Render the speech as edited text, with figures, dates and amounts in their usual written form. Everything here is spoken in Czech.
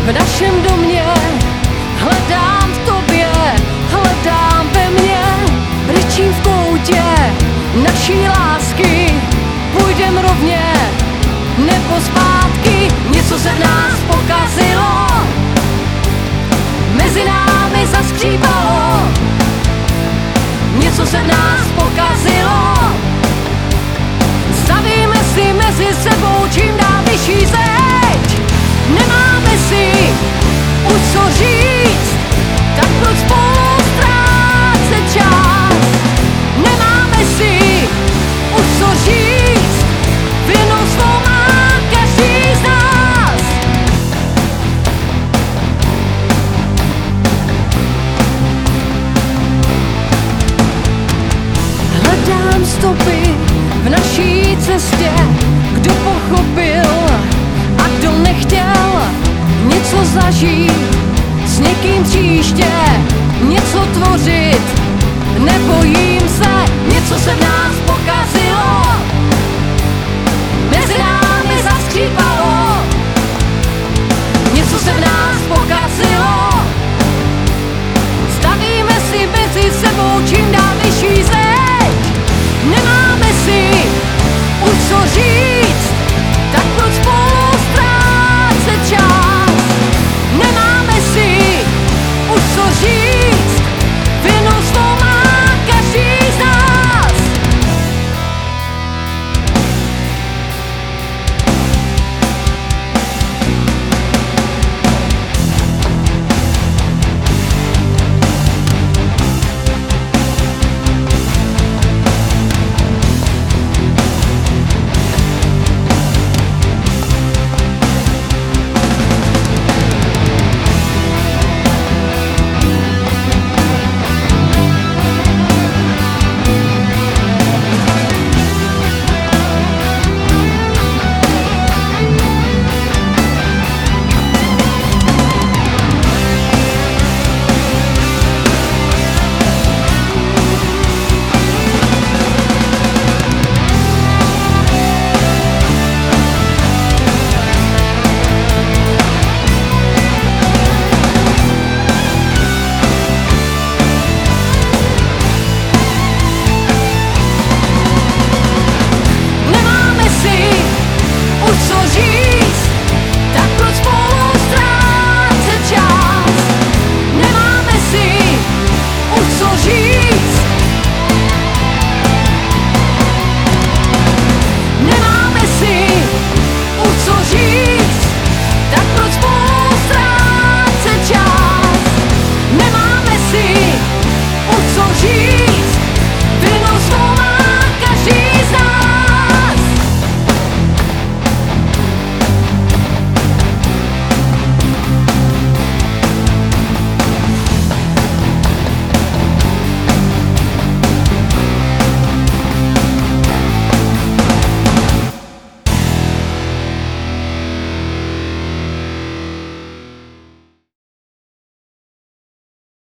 v našem domě, hledám v tobě, hledám ve mně, brečím v koutě naší lásky, půjdem rovně nebo zpátky. Něco se v nás pokazilo, mezi námi zaskřípalo, něco se v nás pokazilo. Stavíme si mezi sebou čím dál vyšší zeď, nemáme si už co říct, tak proč spolu ztrácet čas? Nemáme si už co říct, vinu svou má každý z nás. Hledám stopy v naší cestě, kdo pochopil a kdo nechtěl něco zažít, s někým příště něco tvořit. Nebojím se, něco se v nás